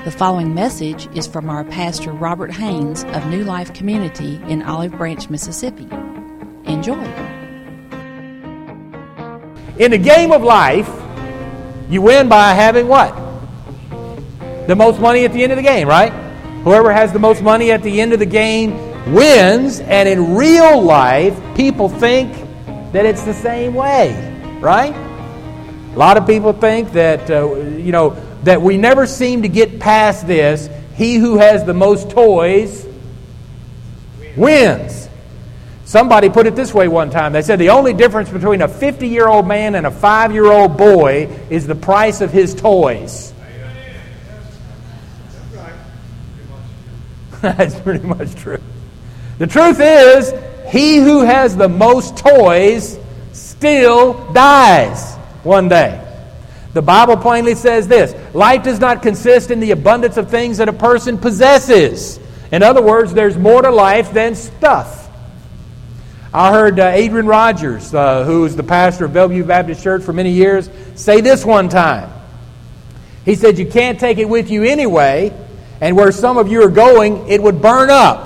The following message is from our pastor Robert Haynes of New Life Community in Olive Branch, Mississippi. Enjoy. In the game of life, you win by having what? The most money at the end of the game, right? Whoever has the most money at the end of the game wins, and in real life, people think that it's the same way, right? A lot of people think that, that we never seem to get past this. He who has the most toys wins. Somebody put it this way one time. They said the only difference between a 50-year-old man and a 5-year-old boy is the price of his toys. That's pretty much true. The truth is, he who has the most toys still dies one day. The Bible plainly says this: life does not consist in the abundance of things that a person possesses. In other words, there's more to life than stuff. I heard Adrian Rogers, who was the pastor of Bellevue Baptist Church for many years, say this one time. He said, you can't take it with you anyway, and where some of you are going, it would burn up.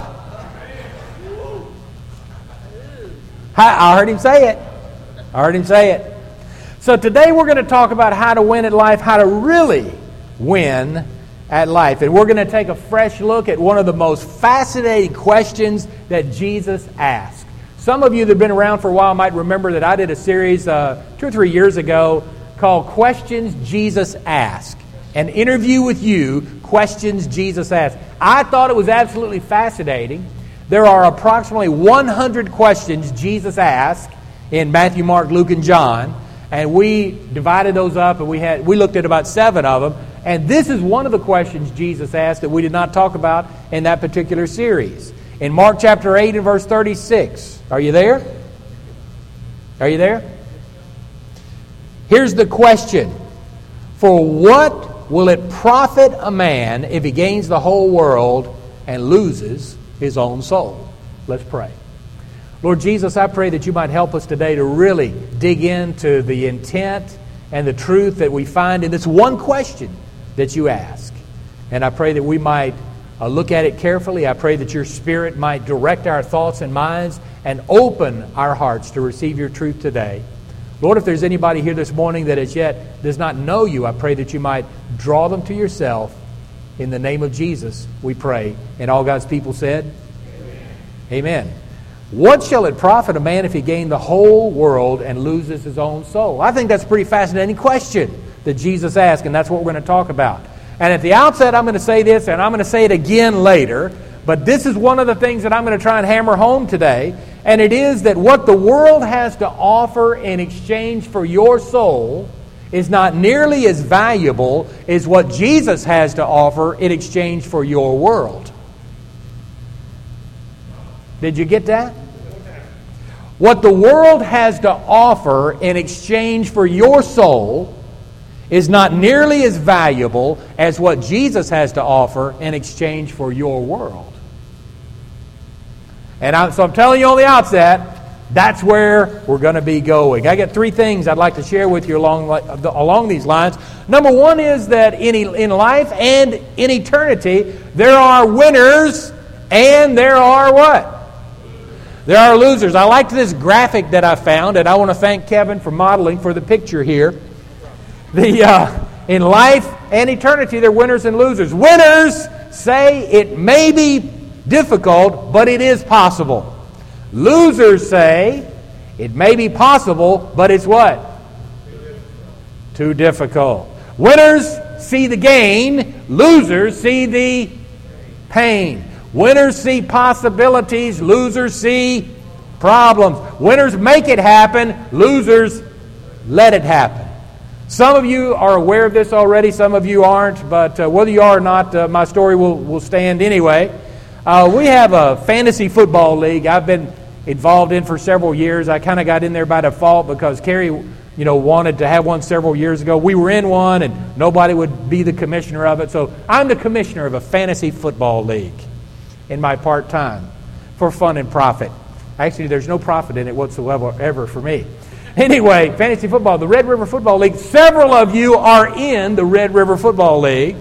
I heard him say it. So today we're going to talk about how to win at life, how to really win at life. And we're going to take a fresh look at one of the most fascinating questions that Jesus asked. Some of you that have been around for a while might remember that I did a series 2 or 3 years ago called Questions Jesus Asked. An interview with you, Questions Jesus Asked. I thought it was absolutely fascinating. There are approximately 100 questions Jesus asked in Matthew, Mark, Luke, and John. And we divided those up, and we looked at about 7 of them. And this is one of the questions Jesus asked that we did not talk about in that particular series. In Mark chapter 8 and verse 36. Are you there? Are you there? Here's the question. For what will it profit a man if he gains the whole world and loses his own soul? Let's pray. Lord Jesus, I pray that you might help us today to really dig into the intent and the truth that we find in this one question that you ask. And I pray that we might look at it carefully. I pray that your Spirit might direct our thoughts and minds and open our hearts to receive your truth today. Lord, if there's anybody here this morning that as yet does not know you, I pray that you might draw them to yourself. In the name of Jesus, we pray. And all God's people said, Amen. What shall it profit a man if he gain the whole world and loses his own soul? I think that's a pretty fascinating question that Jesus asked, and that's what we're going to talk about. And at the outset, I'm going to say this, and I'm going to say it again later, but this is one of the things that I'm going to try and hammer home today, and it is that what the world has to offer in exchange for your soul is not nearly as valuable as what Jesus has to offer in exchange for your world. Did you get that? What the world has to offer in exchange for your soul is not nearly as valuable as what Jesus has to offer in exchange for your world. And so I'm telling you on the outset, that's where we're going to be going. I got 3 things I'd like to share with you along these lines. Number 1 is that in life and in eternity, there are winners and there are what? There are losers. I liked this graphic that I found, and I want to thank Kevin for modeling for the picture here. In life and eternity, there are winners and losers. Winners say it may be difficult, but it is possible. Losers say it may be possible, but it's what? Too difficult. Winners see the gain. Losers see the pain. Winners see possibilities. Losers see problems. Winners make it happen. Losers let it happen. Some of you are aware of this already. Some of you aren't. But whether you are or not, my story will stand anyway. We have a fantasy football league I've been involved in for several years. I kind of got in there by default because Carrie, wanted to have one several years ago. We were in one and nobody would be the commissioner of it. So I'm the commissioner of a fantasy football league in my part-time for fun and profit. Actually, there's no profit in it whatsoever ever for me. Anyway, fantasy football, the Red River Football League. Several of you are in the Red River Football League.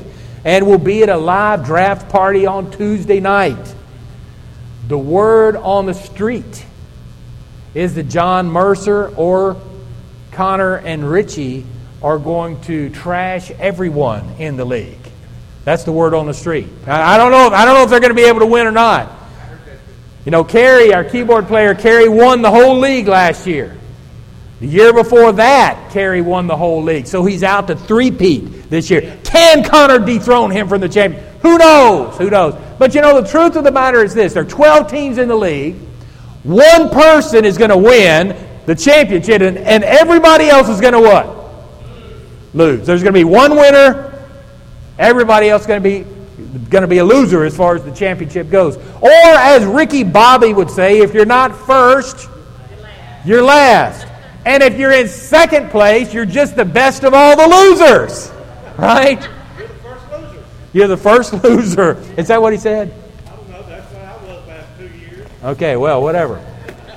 and will be at a live draft party on Tuesday night. The word on the street is that John Mercer or Connor and Richie are going to trash everyone in the league. That's the word on the street. I don't know if they're going to be able to win or not. You know, Kerry, our keyboard player, Kerry won the whole league last year. The year before that, Kerry won the whole league. So he's out to three-peat this year. Can Connor dethrone him from the champion? Who knows? Who knows? But you know, the truth of the matter is this. There are 12 teams in the league. One person is going to win the championship, and everybody else is going to what? Lose. There's going to be one winner. Everybody else is going to be a loser as far as the championship goes. Or as Ricky Bobby would say, if you're not first, you're last. And if you're in second place, you're just the best of all the losers. Right? You're the first loser. You're the first loser. Is that what he said? I don't know. That's what I was last 2 years. Okay, well, whatever.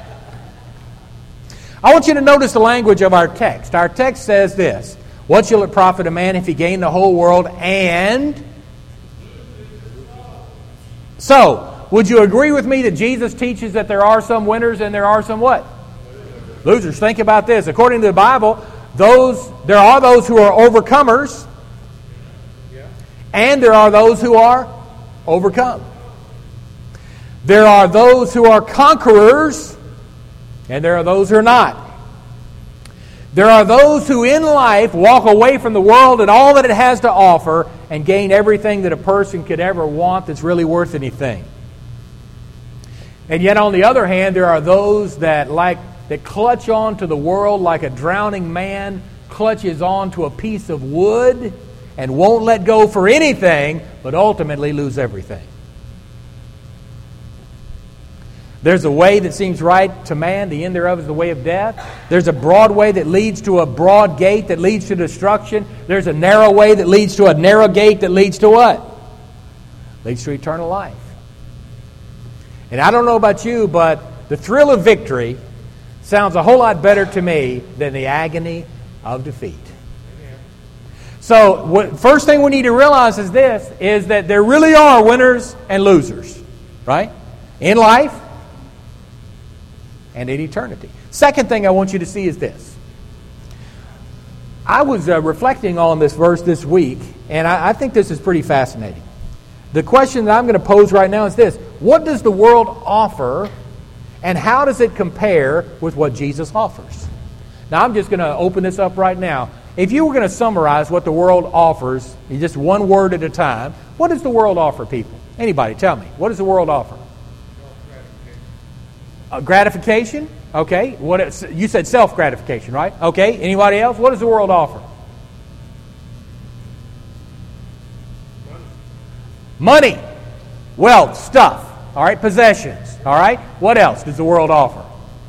I want you to notice the language of our text. Our text says this: what shall it profit a man if he gain the whole world and... So, would you agree with me that Jesus teaches that there are some winners and there are some what? Losers. Think about this. According to the Bible, there are those who are overcomers, and there are those who are overcome. There are those who are conquerors, and there are those who are not. There are those who in life walk away from the world and all that it has to offer and gain everything that a person could ever want that's really worth anything. And yet on the other hand, there are those that clutch on to the world like a drowning man clutches on to a piece of wood and won't let go for anything, but ultimately lose everything. There's a way that seems right to man, the end thereof is the way of death. There's a broad way that leads to a broad gate that leads to destruction. There's a narrow way that leads to a narrow gate that leads to what? Leads to eternal life. And I don't know about you, but the thrill of victory sounds a whole lot better to me than the agony of defeat. So, first thing we need to realize is this, is that there really are winners and losers, right? In life and in eternity. Second thing I want you to see is this. I was reflecting on this verse this week, and I think this is pretty fascinating. The question that I'm going to pose right now is this: what does the world offer, and how does it compare with what Jesus offers? Now, I'm just going to open this up right now. If you were going to summarize what the world offers, in just one word at a time, what does the world offer people? Anybody, tell me. What does the world offer? Gratification? Okay. You said self-gratification, right? Okay. Anybody else? What does the world offer? Money. Wealth. Stuff. All right. Possessions. All right. What else does the world offer?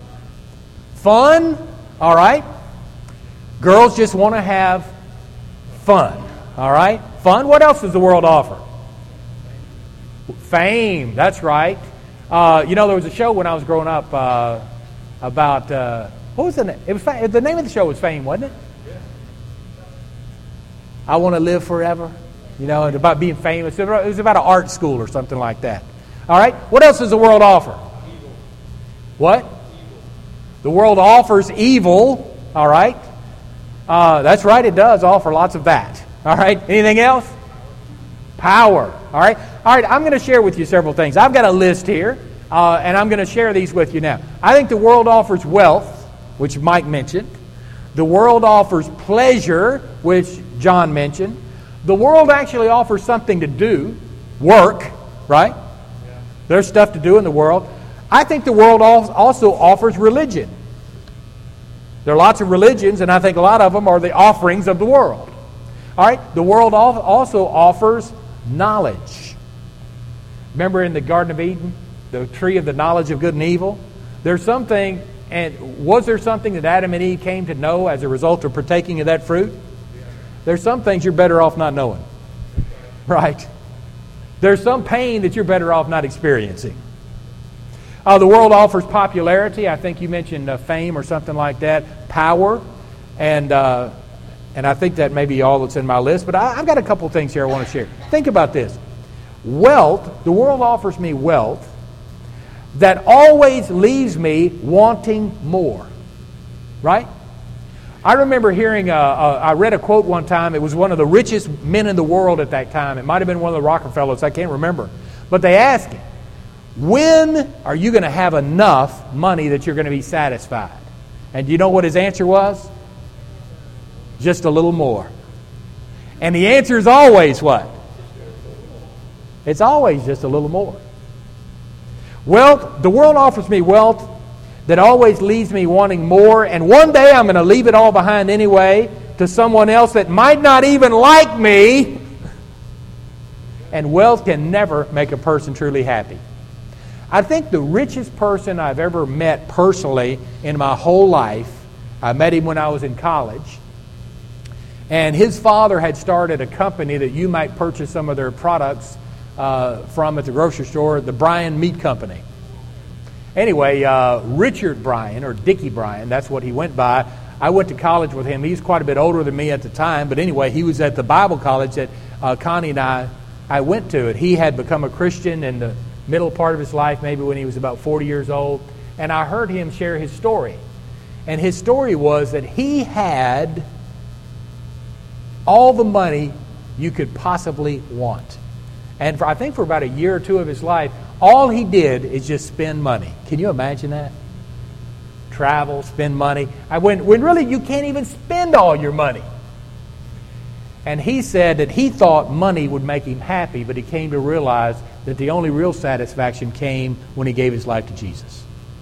Fun. All right. Girls just want to have fun. All right. Fun. What else does the world offer? Fame. That's right. There was a show when I was growing up about what was the name? It was the name of the show was Fame, wasn't it? I Want to Live Forever. And about being famous. It was about an art school or something like that. All right. What else does the world offer? Evil. What? Evil. The world offers evil. All right. That's right. It does offer lots of that. All right. Anything else? Power. All right. All right. I'm going to share with you several things. I've got a list here, and I'm going to share these with you now. I think the world offers wealth, which Mike mentioned. The world offers pleasure, which John mentioned. The world actually offers something to do, work, right? Yeah. There's stuff to do in the world. I think the world also offers religion. There are lots of religions, and I think a lot of them are the offerings of the world. All right? The world also offers knowledge. Remember in the Garden of Eden, the tree of the knowledge of good and evil? There's something, and was there something that Adam and Eve came to know as a result of partaking of that fruit? There's some things you're better off not knowing. Right? There's some pain that you're better off not experiencing. The world offers popularity. I think you mentioned fame or something like that. Power. And And I think that may be all that's in my list, but I've got a couple things here I want to share. Think about this. Wealth, the world offers me wealth that always leaves me wanting more. Right? I remember hearing, I read a quote one time. It was one of the richest men in the world at that time. It might have been one of the Rockefellers. I can't remember. But they asked him, when are you going to have enough money that you're going to be satisfied? And do you know what his answer was? Just a little more. And the answer is always what? It's always just a little more. Wealth, the world offers me wealth that always leaves me wanting more, and one day I'm going to leave it all behind anyway to someone else that might not even like me. And wealth can never make a person truly happy. I think the richest person I've ever met personally in my whole life, I met him when I was in college, and his father had started a company that you might purchase some of their products from at the grocery store, the Bryan Meat Company. Anyway, Richard Bryan, or Dickie Bryan, that's what he went by. I went to college with him. He's quite a bit older than me at the time, but anyway, he was at the Bible college that Connie and I went to it. He had become a Christian in the middle part of his life, maybe when he was about 40 years old, and I heard him share his story. And his story was that he had all the money you could possibly want. And I think for about a year or two of his life, all he did is just spend money. Can you imagine that? Travel, spend money. When really you can't even spend all your money. And he said that he thought money would make him happy, but he came to realize that the only real satisfaction came when he gave his life to Jesus.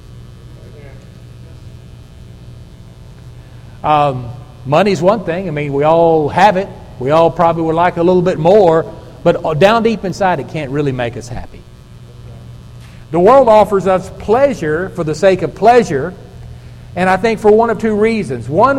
Money's one thing. I mean, we all have it. We all probably would like a little bit more, but down deep inside, it can't really make us happy. The world offers us pleasure for the sake of pleasure, and I think for one of two reasons. One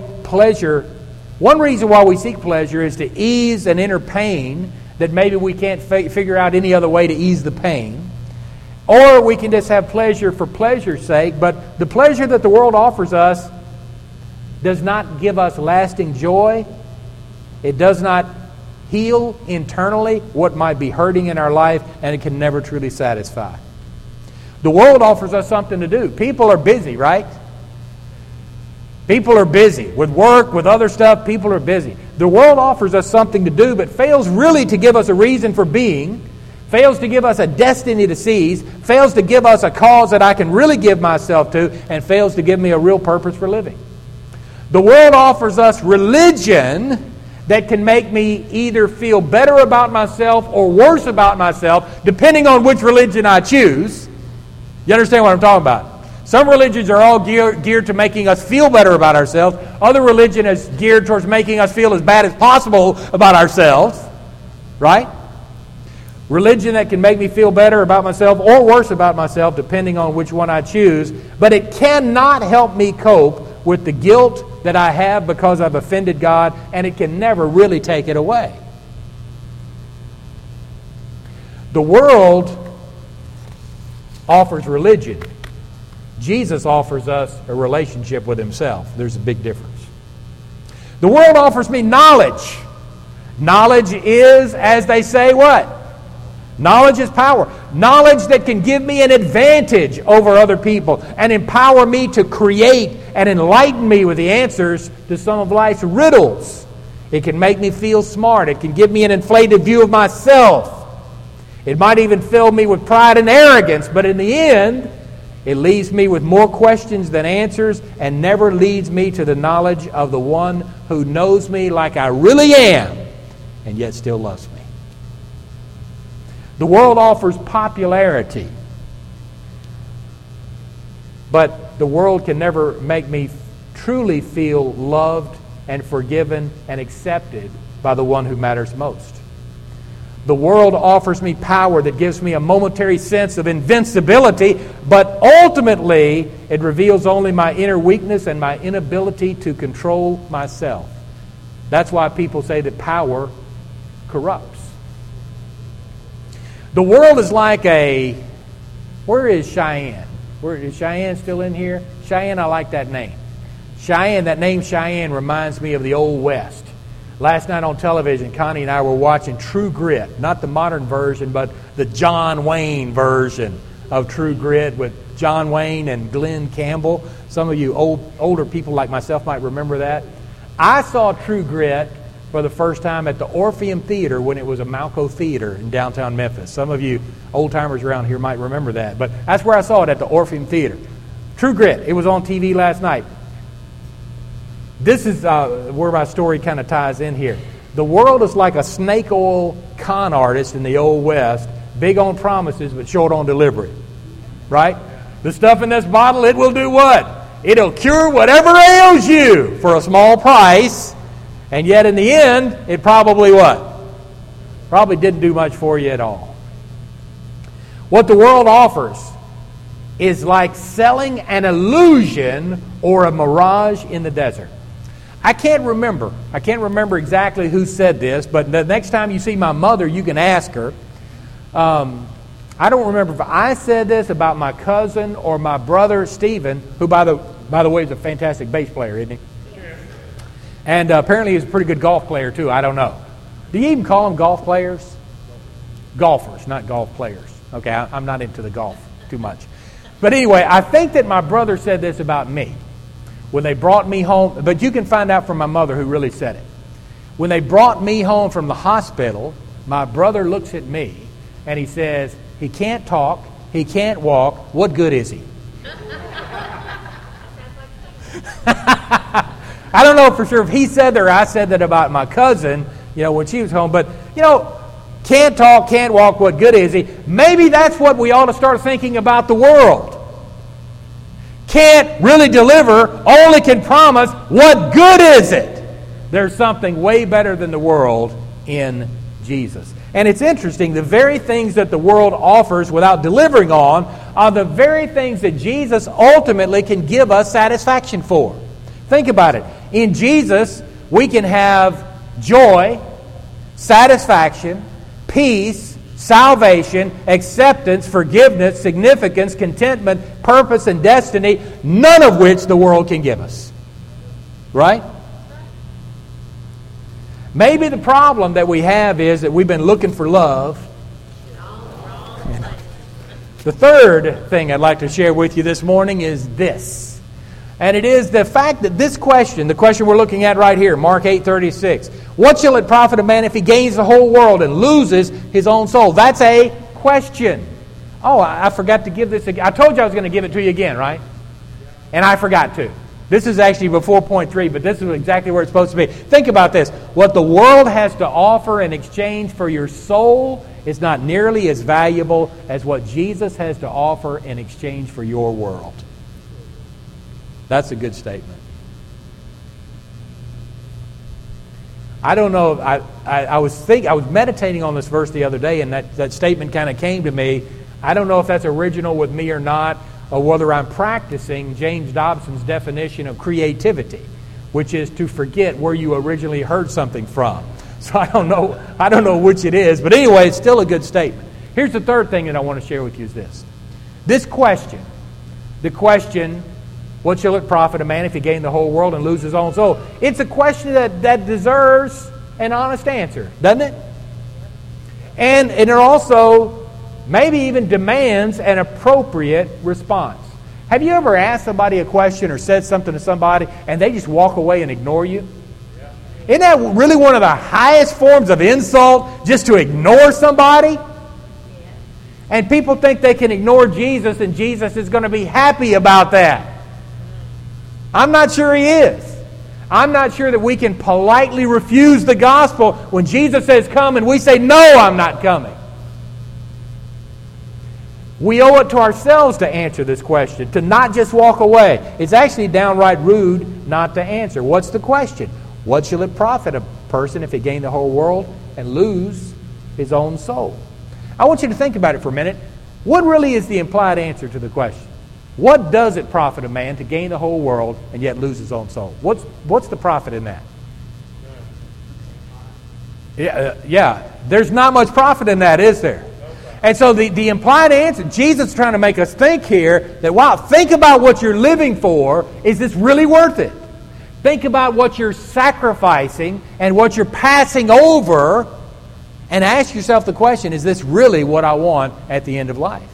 reason why we seek pleasure is to ease an inner pain that maybe we can't figure out any other way to ease the pain. Or we can just have pleasure for pleasure's sake, but the pleasure that the world offers us does not give us lasting joy. It does not heal internally what might be hurting in our life, and it can never truly satisfy. The world offers us something to do. People are busy, right? People are busy. With work, with other stuff, people are busy. The world offers us something to do, but fails really to give us a reason for being, fails to give us a destiny to seize, fails to give us a cause that I can really give myself to, and fails to give me a real purpose for living. The world offers us religion that can make me either feel better about myself or worse about myself, depending on which religion I choose. You understand what I'm talking about? Some religions are all geared to making us feel better about ourselves. Other religion is geared towards making us feel as bad as possible about ourselves. Right? Religion that can make me feel better about myself or worse about myself, depending on which one I choose. But it cannot help me cope with the guilt that I have because I've offended God, and it can never really take it away. The world offers religion. Jesus offers us a relationship with Himself. There's a big difference. The world offers me knowledge. Knowledge is, as they say, what? Knowledge is power. Knowledge that can give me an advantage over other people and empower me to create and enlighten me with the answers to some of life's riddles. It can make me feel smart. It can give me an inflated view of myself. It might even fill me with pride and arrogance, but in the end, it leaves me with more questions than answers and never leads me to the knowledge of the one who knows me like I really am and yet still loves me. The world offers popularity, but the world can never make me truly feel loved and forgiven and accepted by the one who matters most. The world offers me power that gives me a momentary sense of invincibility, but ultimately it reveals only my inner weakness and my inability to control myself. That's why people say that power corrupts. The world is like where is Cheyenne? Is Cheyenne still in here? Cheyenne, I like that name. Cheyenne, that name Cheyenne reminds me of the Old West. Last night on television, Connie and I were watching True Grit, not the modern version, but the John Wayne version of True Grit with John Wayne and Glenn Campbell. Some of you older people like myself might remember that. I saw True Grit for the first time at the Orpheum Theater when it was a Malco Theater in downtown Memphis. Some of you old-timers around here might remember that. But that's where I saw it, at the Orpheum Theater. True Grit. It was on TV last night. This is where my story kind of ties in here. The world is like a snake oil con artist in the Old West, big on promises but short on delivery. Right? The stuff in this bottle, it will do what? It'll cure whatever ails you for a small price, and yet in the end, it probably what? Probably didn't do much for you at all. What the world offers is like selling an illusion or a mirage in the desert. I can't remember exactly who said this, but the next time you see my mother, you can ask her. I don't remember if I said this about my cousin or my brother Stephen, who by the way is a fantastic bass player, isn't he? Yeah. And apparently he's a pretty good golf player too. I don't know. Do you even call them golf players? Golfers, not golf players. Okay, I'm not into the golf too much. But anyway, I think that my brother said this about me. When they brought me home, but you can find out from my mother who really said it. When they brought me home from the hospital, my brother looks at me and he says, he can't talk, he can't walk, what good is he? I don't know for sure if he said that or I said that about my cousin, when she was home, but, can't talk, can't walk, what good is he? Maybe that's what we ought to start thinking about the world. Can't really deliver, only can promise, what good is it? There's something way better than the world in Jesus. And it's interesting, the very things that the world offers without delivering on are the very things that Jesus ultimately can give us satisfaction for. Think about it. In Jesus, we can have joy, satisfaction, peace, salvation, acceptance, forgiveness, significance, contentment, purpose, and destiny, none of which the world can give us. Right? Maybe the problem that we have is that we've been looking for love. The third thing I'd like to share with you this morning is this. And it is the fact that this question, the question we're looking at right here, Mark 8:36. What shall it profit a man if he gains the whole world and loses his own soul? That's a question. Oh, I forgot to give this again. I told you I was going to give it to you again, right? And I forgot to. This is actually before point 3, but this is exactly where it's supposed to be. Think about this. What the world has to offer in exchange for your soul is not nearly as valuable as what Jesus has to offer in exchange for your world. That's a good statement. I don't know. I was meditating on this verse the other day, and that statement kind of came to me. I don't know if that's original with me or not, or whether I'm practicing James Dobson's definition of creativity, which is to forget where you originally heard something from. So I don't know which it is, but anyway, it's still a good statement. Here's the third thing that I want to share with you is this. This question, the question, what shall it profit a man if he gain the whole world and lose his own soul? It's a question that deserves an honest answer, doesn't it? And it also maybe even demands an appropriate response. Have you ever asked somebody a question or said something to somebody and they just walk away and ignore you? Yeah. Isn't that really one of the highest forms of insult, just to ignore somebody? Yeah. And people think they can ignore Jesus and Jesus is going to be happy about that. I'm not sure he is. I'm not sure that we can politely refuse the gospel when Jesus says come and we say, no, I'm not coming. We owe it to ourselves to answer this question, to not just walk away. It's actually downright rude not to answer. What's the question? What shall it profit a person if he gain the whole world and lose his own soul? I want you to think about it for a minute. What really is the implied answer to the question? What does it profit a man to gain the whole world and yet lose his own soul? What's the profit in that? Yeah, there's not much profit in that, is there? And so the implied answer, Jesus is trying to make us think here that, wow, think about what you're living for. Is this really worth it? Think about what you're sacrificing and what you're passing over, and ask yourself the question, is this really what I want at the end of life?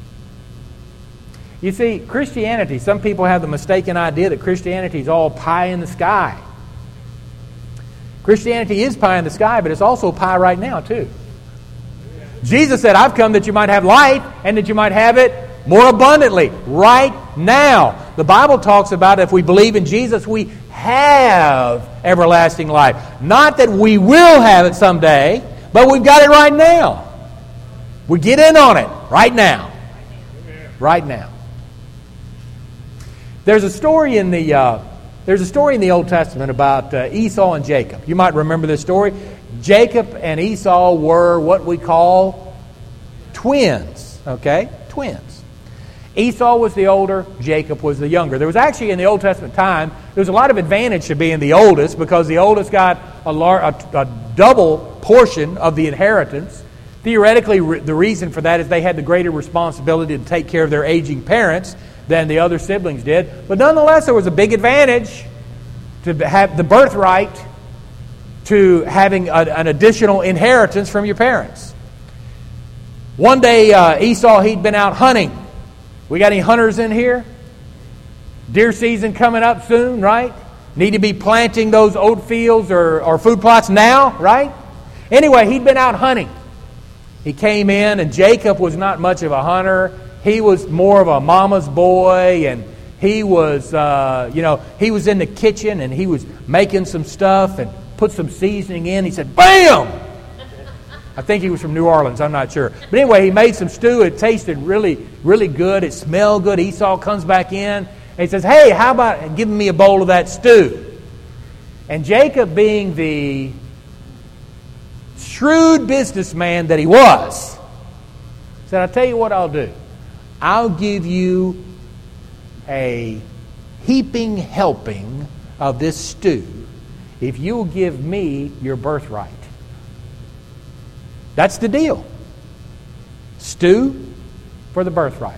You see, Christianity, some people have the mistaken idea that Christianity is all pie in the sky. Christianity is pie in the sky, but it's also pie right now too. Jesus said, I've come that you might have life and that you might have it more abundantly right now. The Bible talks about if we believe in Jesus, we have everlasting life. Not that we will have it someday, but we've got it right now. We get in on it right now. Right now. There's a story in the Old Testament about Esau and Jacob. You might remember this story. Jacob and Esau were what we call twins. Okay? Twins. Esau was the older, Jacob was the younger. There was actually, in the Old Testament time, there was a lot of advantage to being the oldest because the oldest got a double portion of the inheritance. Theoretically, the reason for that is they had the greater responsibility to take care of their aging parents than the other siblings did. But nonetheless, there was a big advantage to have the birthright to having an additional inheritance from your parents. One day, Esau, he'd been out hunting. We got any hunters in here? Deer season coming up soon, right? Need to be planting those oat fields or food plots now, right? Anyway, he'd been out hunting. He came in, and Jacob was not much of a hunter. He was more of a mama's boy, and he was, he was in the kitchen, and he was making some stuff and put some seasoning in. He said, "Bam!" I think he was from New Orleans. I'm not sure. But anyway, he made some stew. It tasted really, really good. It smelled good. Esau comes back in, and he says, "Hey, how about giving me a bowl of that stew?" And Jacob, being the shrewd businessman that he was, said, "I'll tell you what I'll do. I'll give you a heaping helping of this stew if you'll give me your birthright." That's the deal. Stew for the birthright.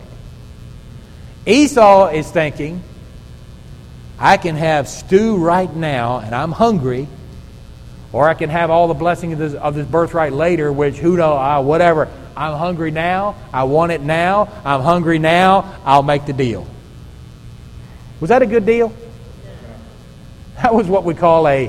Esau is thinking, I can have stew right now and I'm hungry, or I can have all the blessing of this birthright later, which who knows, whatever. I'm hungry now. I want it now. I'm hungry now. I'll make the deal. Was that a good deal? That was what we call it's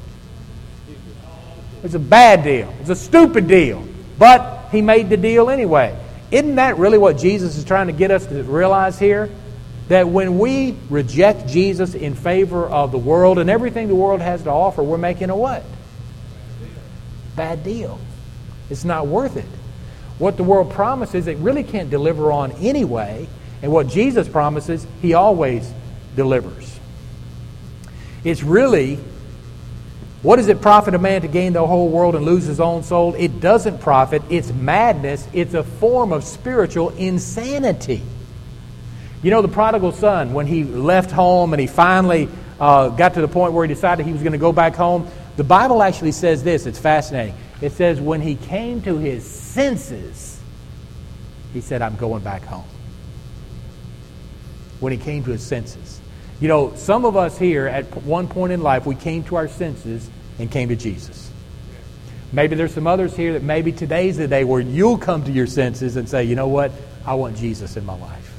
a bad deal. It's a stupid deal. But he made the deal anyway. Isn't that really what Jesus is trying to get us to realize here? That when we reject Jesus in favor of the world and everything the world has to offer, we're making a what? Bad deal. It's not worth it. What the world promises, it really can't deliver on anyway. And what Jesus promises, He always delivers. It's really, what does it profit a man to gain the whole world and lose his own soul? It doesn't profit. It's madness. It's a form of spiritual insanity. You know, the prodigal son, when he left home and he finally got to the point where he decided he was going to go back home, the Bible actually says this. It's fascinating. It says when he came to his senses, he said, "I'm going back home." When he came to his senses. You know, some of us here at one point in life, we came to our senses and came to Jesus. Maybe there's some others here that maybe today's the day where you'll come to your senses and say, you know what? I want Jesus in my life.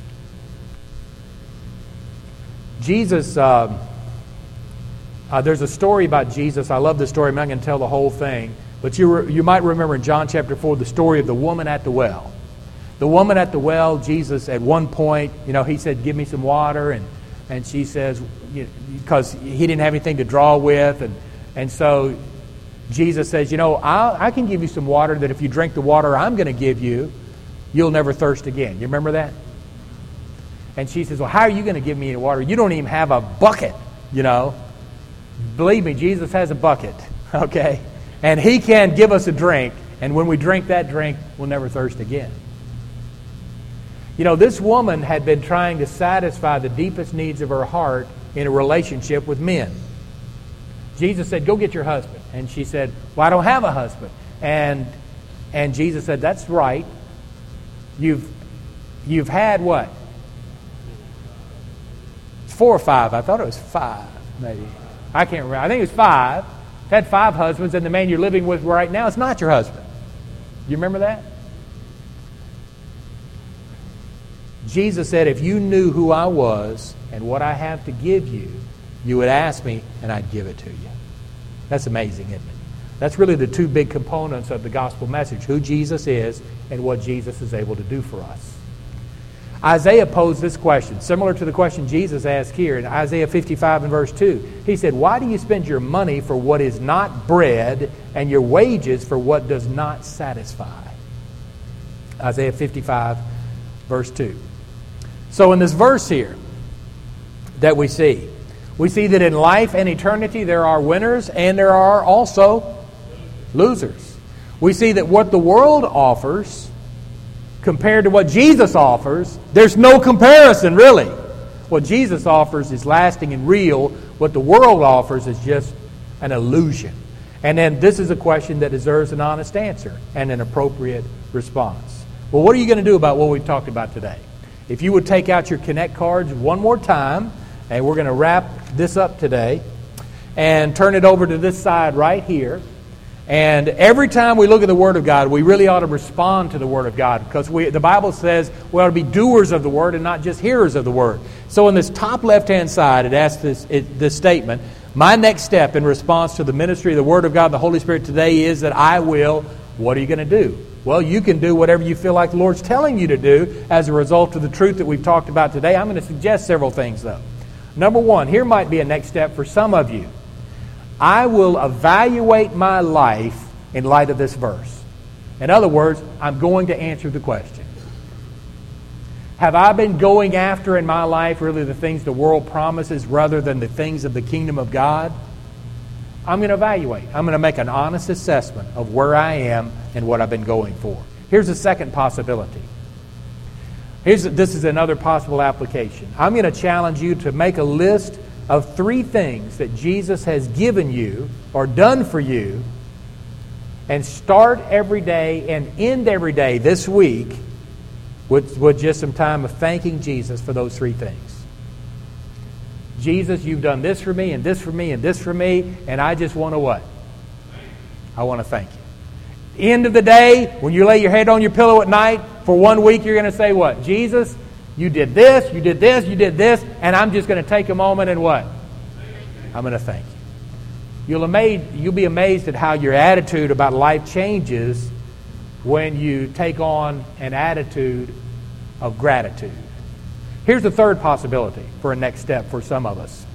Jesus, there's a story about Jesus. I love this story. I'm not going to tell the whole thing. But you might remember in John chapter 4 the story of the woman at the well. The woman at the well, Jesus at one point, he said, "Give me some water." And she says, because he didn't have anything to draw with. And so Jesus says, I can give you some water that if you drink the water I'm going to give you, you'll never thirst again. You remember that? And she says, well, how are you going to give me any water? You don't even have a bucket, Believe me, Jesus has a bucket, okay? And He can give us a drink. And when we drink that drink, we'll never thirst again. This woman had been trying to satisfy the deepest needs of her heart in a relationship with men. Jesus said, "Go get your husband." And she said, "Well, I don't have a husband." And Jesus said, "That's right. You've had what? It's 4 or 5. I thought it was 5. maybe. I can't remember. I think it was 5. Had 5 husbands, and the man you're living with right now is not your husband. You remember that? Jesus said, if you knew who I was and what I have to give you, you would ask me and I'd give it to you. That's amazing, isn't it? That's really the 2 big components of the gospel message, who Jesus is and what Jesus is able to do for us. Isaiah posed this question, similar to the question Jesus asked here in Isaiah 55 and verse 2. He said, why do you spend your money for what is not bread and your wages for what does not satisfy? Isaiah 55 verse 2. So in this verse here that we see that in life and eternity there are winners and there are also losers. We see that what the world offers compared to what Jesus offers, there's no comparison, really. What Jesus offers is lasting and real. What the world offers is just an illusion. And then this is a question that deserves an honest answer and an appropriate response. Well, what are you going to do about what we've talked about today? If you would take out your Connect cards one more time, and we're going to wrap this up today, and turn it over to this side right here. And every time we look at the Word of God, we really ought to respond to the Word of God, because the Bible says we ought to be doers of the Word and not just hearers of the Word. So in this top left-hand side, it asks this statement, my next step in response to the ministry of the Word of God and the Holy Spirit today is that I will, what are you going to do? Well, you can do whatever you feel like the Lord's telling you to do as a result of the truth that we've talked about today. I'm going to suggest several things, though. Number one, here might be a next step for some of you. I will evaluate my life in light of this verse. In other words, I'm going to answer the question. Have I been going after in my life really the things the world promises rather than the things of the kingdom of God? I'm going to evaluate. I'm going to make an honest assessment of where I am and what I've been going for. Here's a second possibility. This is another possible application. I'm going to challenge you to make a list of 3 things that Jesus has given you or done for you, and start every day and end every day this week with just some time of thanking Jesus for those 3 things. Jesus, you've done this for me and this for me and this for me, and I just want to what? I want to thank you. End of the day, when you lay your head on your pillow at night, for 1 week you're going to say what? Jesus, you did this, you did this, you did this, and I'm just going to take a moment and what? I'm going to thank you. You'll be amazed at how your attitude about life changes when you take on an attitude of gratitude. Here's the third possibility for a next step for some of us.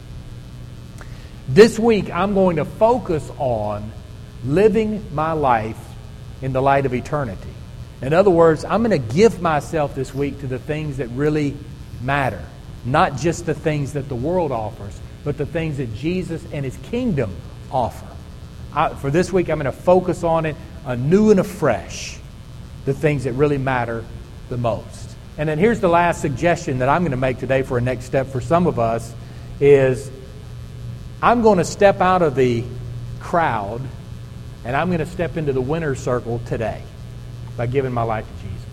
This week I'm going to focus on living my life in the light of eternity. In other words, I'm going to give myself this week to the things that really matter. Not just the things that the world offers, but the things that Jesus and His kingdom offer. For this week, I'm going to focus on it anew and afresh, the things that really matter the most. And then here's the last suggestion that I'm going to make today for a next step for some of us is I'm going to step out of the crowd and I'm going to step into the winner's circle today by giving my life to Jesus.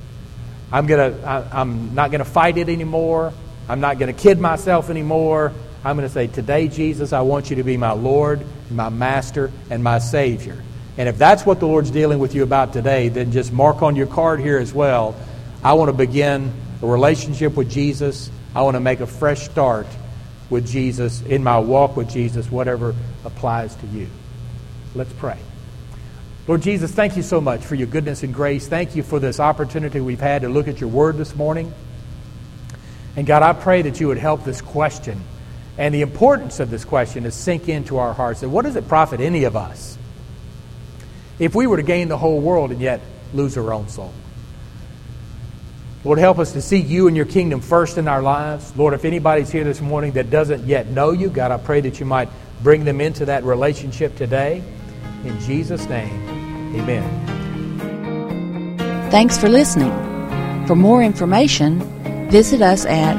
I'm not going to fight it anymore. I'm not going to kid myself anymore. I'm going to say, today, Jesus, I want you to be my Lord, my Master, and my Savior. And if that's what the Lord's dealing with you about today, then just mark on your card here as well, I want to begin a relationship with Jesus. I want to make a fresh start with Jesus, in my walk with Jesus, whatever applies to you. Let's pray. Lord Jesus, thank you so much for your goodness and grace. Thank you for this opportunity we've had to look at your word this morning. And God, I pray that you would help this question and the importance of this question to sink into our hearts. And what does it profit any of us if we were to gain the whole world and yet lose our own soul? Lord, help us to seek you and your kingdom first in our lives. Lord, if anybody's here this morning that doesn't yet know you, God, I pray that you might bring them into that relationship today. In Jesus' name, amen. Thanks for listening. For more information, visit us at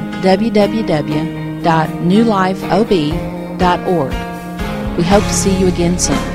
www.newlifeob.org. We hope to see you again soon.